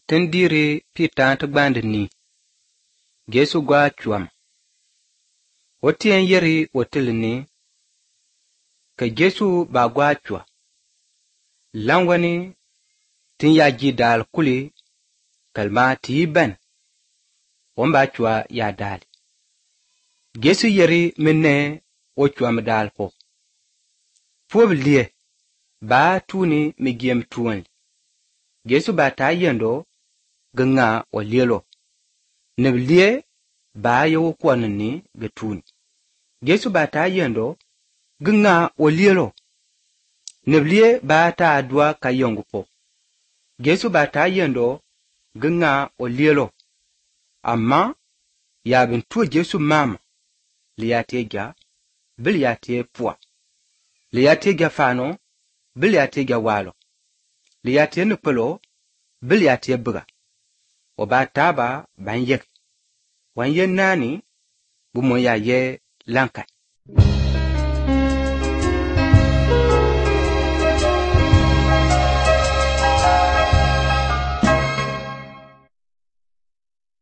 Tindiri pitan ti gbandi ni. Jesu gwa chuam. Otien yeri wotil ni. Ka Jesu ba gwa chua. Langwani tin ya ji dal kuli kalma ti ben. Wamba chua ya dal. Jesu yeri minne o chuam dal ko. Puob liye ba tuni migiem tuan. Jesu ba ta yendo ganga o lielo. Nibliye ba yo kwan ni getun. Jesu ba ta yendo ganga o lielo. Nibliye ba ta adwa kayongu po. Jesu ba ta yendo ganga o lielo. Amma ya bintu Jesu mama liyatega bil yate pua. Liyatega fano bil yatega walo. Liyate nupelo bil yate buga. Oba taba ban yek. Wan ye nani bumo ya ye lankai.